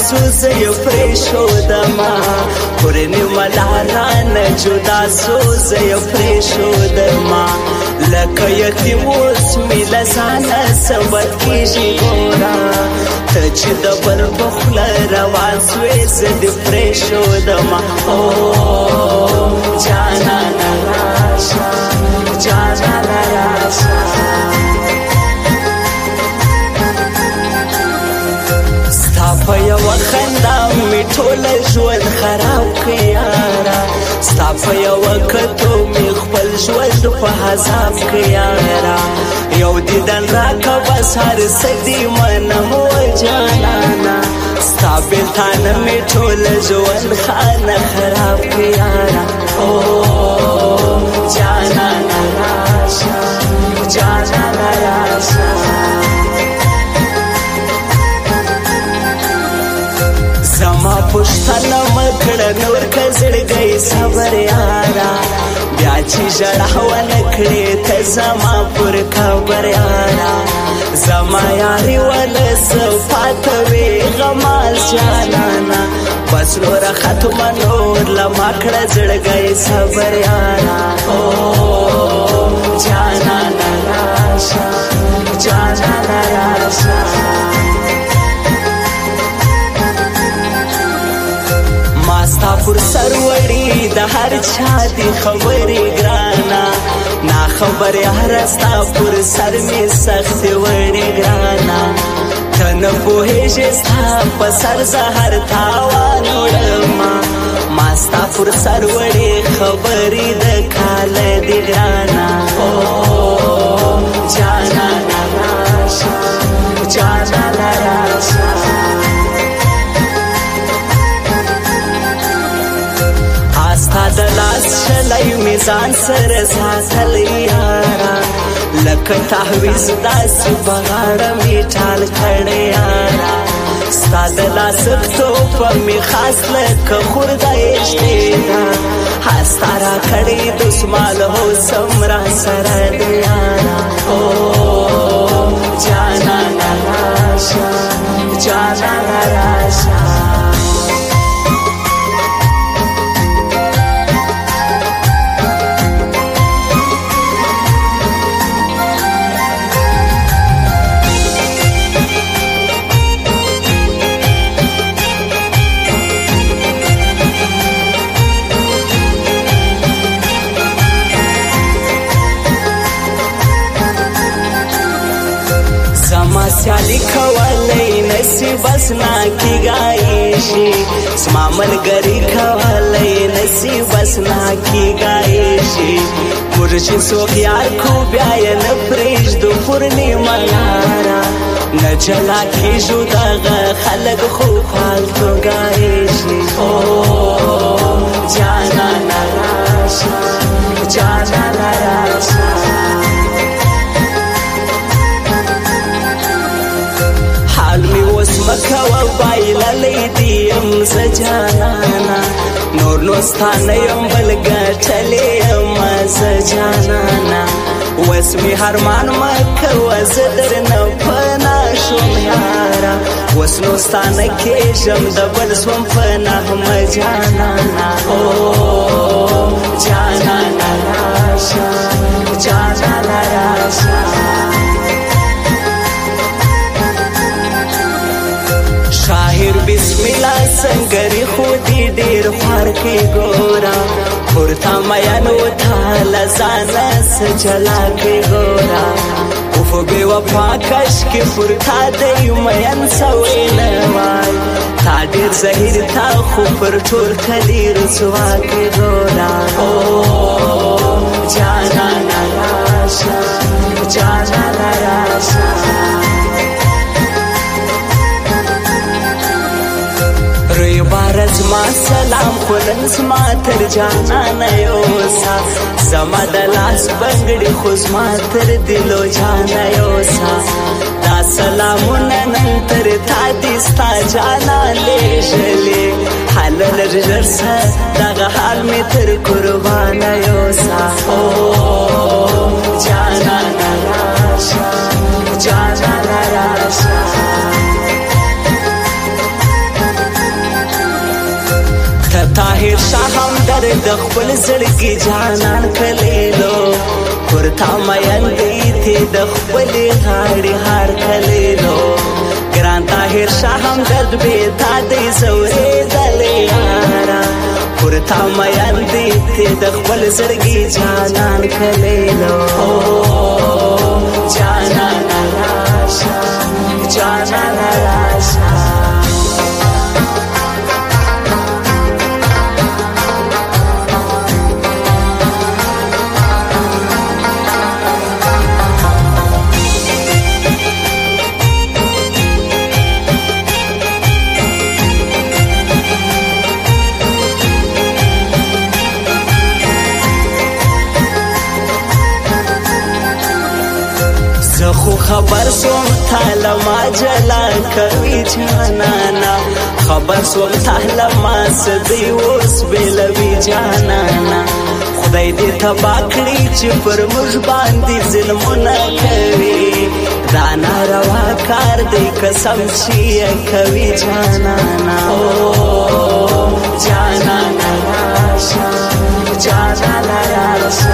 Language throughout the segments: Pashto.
سوز یو پریښودما پرنی ملالانه جدا سوز یو پریښودما لکه یتیم اوس مې له ځانه سبت کېږي ګوره ته چې د بل په خوله روان سوې زه دې پریښودما جانانه راشه جانانه راشه په یوه خندا مې ټوله ژوند خراب کړ یاره ستا په یوه کتو مې خپل ژوند په عذاب کړ یاره یو دیدن راکه بس هر څه دې منم و جانانه ستا بېلتانه مې ټوله ژوند خانه خراب کړ یاره جانانه راشه جانانه راشه زما پوښتنه مه کړه نور که زړګی صبر یاره بیا چې ژړا ونه کړې ته زما پر قبر یاره زما یاري ونه څه پاته وې غمال جانانه بس نوره ختمه نور له ما کړه زړګی صبر یاره جانانه راشه جانانه راشه ستا پر سر وړي د هر چا دي خبرې ګرانه نا خبر یاره ستا پر سر مې سختې وړي ګرانه ته نه پوهېږې ستا په سر زه هر تاوان وړمه ما ستا پر سر وړي خبرې د کاله دي ګرانه جانانه راشه جانانه راشه ستا د لاس شلی مې ځان سره ساتلی یاره لکه تعویض داسې په غاړه مې ټال کړی یاره ستا د لاس توپه مې خاص لکه خورده یشتې ده ستا را کړی دسمال حسم را سره دی یاره جانانه راشه جانانه راشه سیالی کولی نصیب اسنا کی گائی شي زما ملګری کولی نصیب اسنا کی گائی شي موږ چې څوک یار کو بیا یې نه پرېږدو پورنیما یاره نه جلا کېږو دغه خلک خو فالتو ګائی شي جانانه راشه جانانه راشه حال می اوس مکوه بایللی دیم زه جانانه نور نو ستانه یم بل ګټلی یم زه جانانه اوس می هرمان مکوه زه درنه پناه شوم یاره اوس نو ستانه کېږم د بل سوم پناه مه جانانه جانانه راشه جانانه راشه شاهر بسم الله سنگری خودی دیر خوار کی گورا پورتا میانو تالا زانا سجلا کی گورا اوفو بی وفا کش کی پورتا دی میان سوی نوائی تا دیر زهیر تا خو پر ټول کلی رسوا کی گورا جانانه راشه جانانه راشه روی بارز ما سلام خلن زما تر جانانه یوسا زما د لاس بنګړي خو زما تر دلو جانه یوسا دا سلامونه نن تر تا دي ستا جانان لېږلې حال لږ سه دغه حال مې تر قربانه یوسا جانانه راشه جانانه راشه طاهر شاه همدرد د خپل زړګي جانان کلیلو ورته مین دی ته د خپل غاړې هار کلیلو ګران طاهر شاه همدرد به تا دی زورې دلې یارا ورته مین دی ته د خپل زړګي جانان کلیلو جانان راشه جانان راشه خو خبر سوم تاله ما جلا کوي جانانا خبر سوم تاله ما سدي اوس بلوي جانانا خدای دې تبا کړی چې پر موږ باندې ظلمونه کوي دا ناروا کار دی قسم چې کوي جانانا جانانا راشه جانانا راشه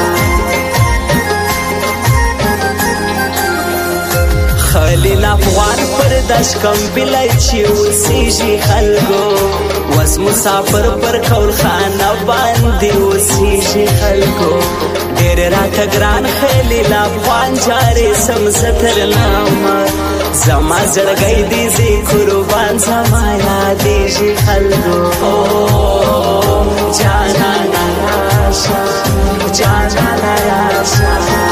خلیل افغان پر دشکم بلای چی اوسیجی خلگو وز مسافر پر کول خانه باندی اوسیجی خلگو دیر رات گران خلیل افغان جاری سمزتر ناما زما زرگئی دیزی قربان زما یادیجی خلگو جانانا راشا جانانا راشا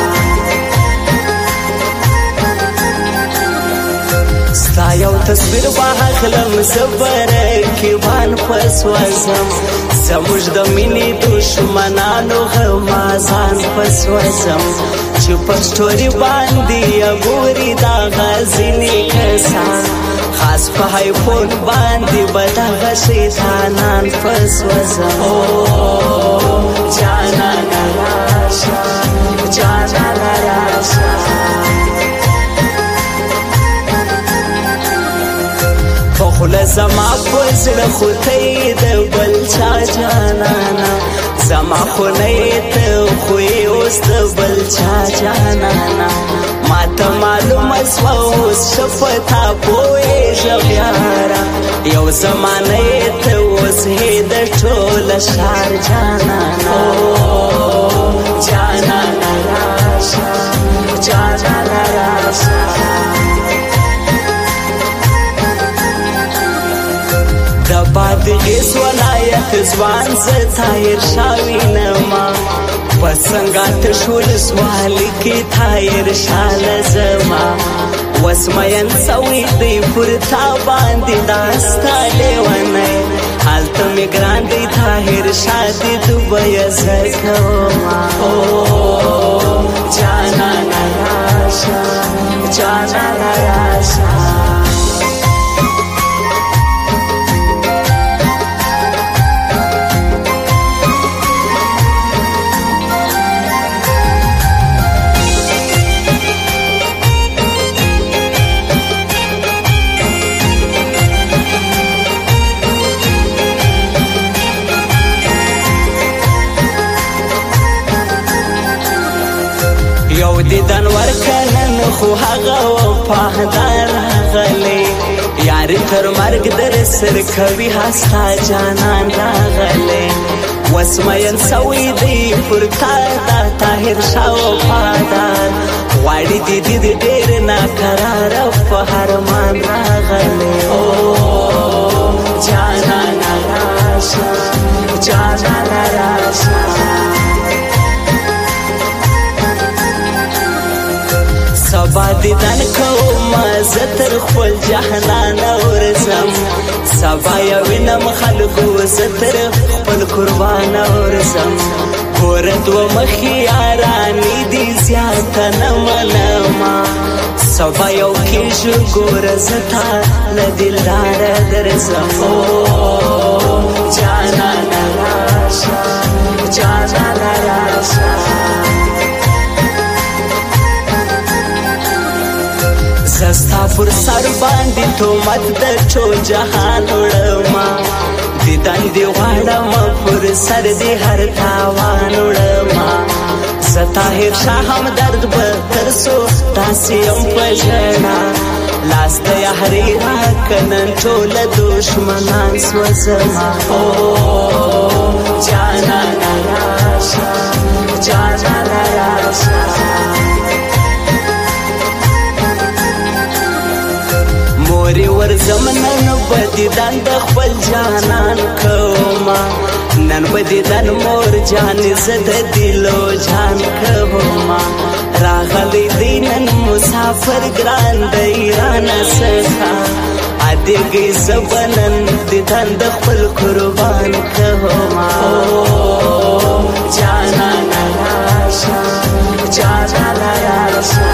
ستا یو تصویر واخلم زبرکیوان پسوزم زموږ د مینې دشمنانو غمازان پسوزم چې په سټوري باندې ګوري دا غازینې کسان خاص په آیفون باندې به دغه شیطانان پسوزم جانانا راشه جانانا راشه خوله زما په زړه خو ته یې د بل چا جانانا زما خونه یې ته خو یې اوس د بل چا جانانا ما ته معلومه سوه اوس ښه په تا پوهېږم یاره یو زمانه یې ته اوس هې د ټوله ښار جانانا جانانا راشه جانانا راشه بادغیس ولایت ځوان زه طاهر شاه وینما په سنګات شولسوالۍ کې طاهر شاه لزما وس مین سوی دی پر تا باندې دا ستا لیونی هلته مې ګران دی طاهر شاه دې دوبی زه کومه جانانا راشه جانانا راشه یو دیدن ورکنن خو هغه وفادار راغلی یاري تر مرګ در سر کوي هستا جانان راغلی وس مین سوی دی پر تا دا طاهر شاه وفادار غواړي دیدي د ډېر ناقراره په هرمان راغلی جانانا راشه جانانا راشه سبا دیدن کوم زه تر خپل جهنان ورځم سبا یې وینم خلکو زه تر خپل قربان ورځم ګوره دوه مخې یارانې دي زیاته نه منمه سبا یو کېږي ګوره زه تا له دلداره درځم جانانا راشه جانانا راشه ستا پر سر باندې تومت د ټول جهان وړما دیدن دی غواړم پر سر دی هر تاوان وړما ستاهر شاه هم درد به تر څو داسې یم په ژړا لاس د یارۍ راکنن ټوله دشمنان سوځما جانانه راشه جانانه راشه مورې ورځم نن به دیدن د خپل جانان کومه نن به دیدن مور جانې زه د دلو جان کومه راغلی دی نن مسافر ګران دی رانه څخه ادېږئ زه به نن دیدن د خپل قربان کومه جانانه راشه جانانه راشه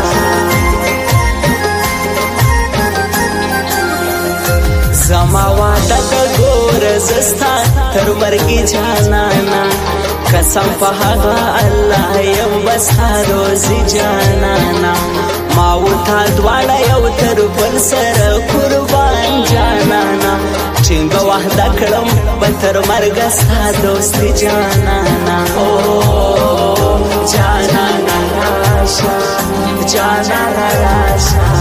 زما واده د ګوره زه ستا تر مرګې جانانه قسم په هغه الله یم به ستا روزي جانانه ما و تا دواړه یو تر بل سره قربان جانانه ټینګه وعده کړم به تر مرګه ستا دوستي جانانه جانانه راشه جانانه راشه